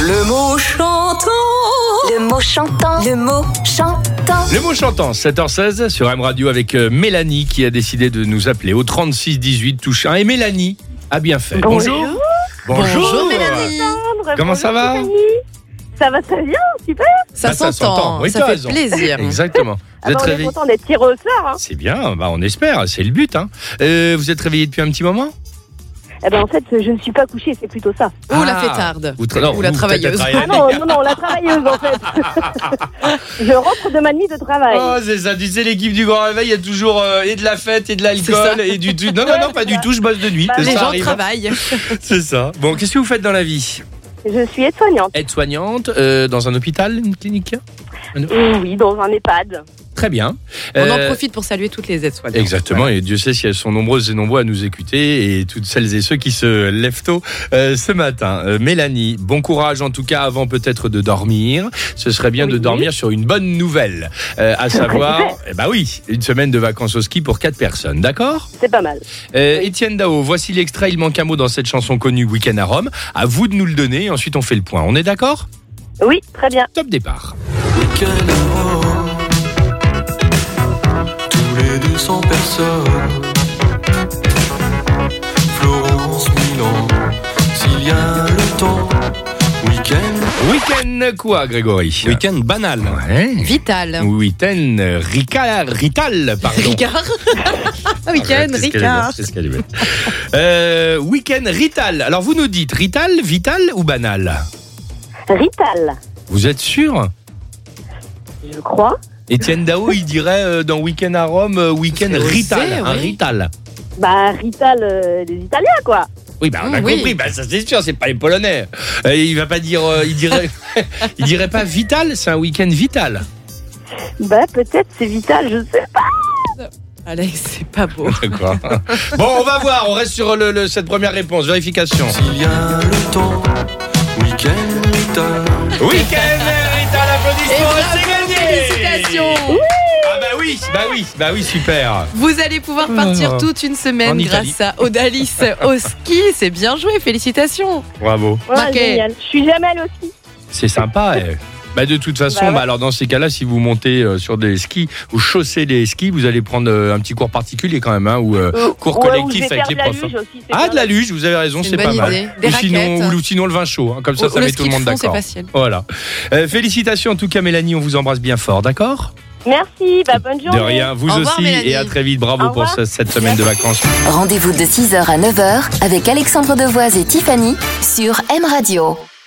Le mot chantant. Le mot chantant. Le mot chantant. Le mot chantant, 7h16 sur M Radio avec Mélanie qui a décidé de nous appeler au 36 18 touche 1. Et Mélanie a bien fait. Bonjour. Bonjour Mélanie. Comment ça va? Tiffany. Ça va très bien, super. Ça s'entend, oui, ça t'as fait raison. plaisir. Exactement. Vous êtes On est réveillé? content d'être tiré au sort. Hein. C'est bien, on espère, c'est le but. Vous êtes réveillé depuis un petit moment? En fait, je ne suis pas couchée, c'est plutôt ça. Ou la fêtarde. Ou la travailleuse. Non, la travailleuse en fait. Je rentre de ma nuit de travail. Oh, c'est ça, tu sais, l'équipe du Grand Réveil, il y a toujours et de la fête et de l'alcool et du tout. Non, pas du tout, je bosse de nuit. Les Ça gens arrive. travaillent. C'est ça. Bon, qu'est-ce que vous faites dans la vie? Je suis aide-soignante. Aide-soignante, dans un hôpital, une clinique? Oui, dans un EHPAD. Très bien. On en profite pour saluer toutes les aides-soignantes. Exactement, et Dieu sait si elles sont nombreuses et nombreux à nous écouter, et toutes celles et ceux qui se lèvent tôt ce matin. Mélanie, bon courage en tout cas avant peut-être de dormir. Ce serait bien de dormir sur une bonne nouvelle, à savoir, une semaine de vacances au ski pour 4 personnes, d'accord? C'est pas mal. Étienne Dao, voici l'extrait, il manque un mot dans cette chanson connue Week-end à Rome. À vous de nous le donner, et ensuite on fait le point. On est d'accord? Oui, très bien. Top départ. Week-end à Rome, tous les 200 personnes. Florence, Milan, s'il y a le temps. Week-end quoi, Grégory? Week-end banal. Ouais. Vital. Week-end Rital, pardon. Ricard. Week-end, Ricard. C'est ce qu'elle est. Week-end Rital. Alors vous nous dites Rital, Vital ou banal? Rital, Vous êtes sûr? je crois. Étienne Dao, il dirait dans Week-end à Rome, Week-end C'est osé, Rital. Un oui. Rital. Rital, les Italiens, quoi. Oui, on a Oui. compris, ça c'est sûr, c'est pas les Polonais. Il va pas dire, il dirait pas Vital, c'est un week-end Vital. Peut-être c'est Vital, je sais pas. Alex, c'est pas beau. D'accord. Bon, on va voir, on reste sur cette première réponse, vérification. S'il y a le temps, week-end Rital. Week-end Rital, applaudissements, Et c'est gagné. Félicitations. Bah oui, super. Vous allez pouvoir partir toute une En semaine Italie. grâce à Odalis au ski. C'est bien joué, félicitations. Bravo. Ouais, Marqué. génial. Je suis jamais allée au ski. C'est sympa. De toute façon, Bah ouais. alors dans ces cas-là, si vous montez sur des skis, vous chaussez les skis, vous allez prendre un petit cours particulier quand même, ou cours collectif avec les profs. De la luge, vous avez raison, C'est c'est une pas bonne mal. idée. Des Ou raquettes. sinon le vin chaud, comme ça Ou le met ski tout le de monde fond, c'est d'accord. facile. Voilà. Félicitations en tout cas, Mélanie, on vous embrasse bien fort, d'accord? Merci, bonne journée. De rien, vous Au revoir, aussi, Mélanie. et à très vite. Bravo Au pour revoir. cette semaine de vacances. Rendez-vous de 6h à 9h avec Alexandre Devoise et Tiffany sur M Radio.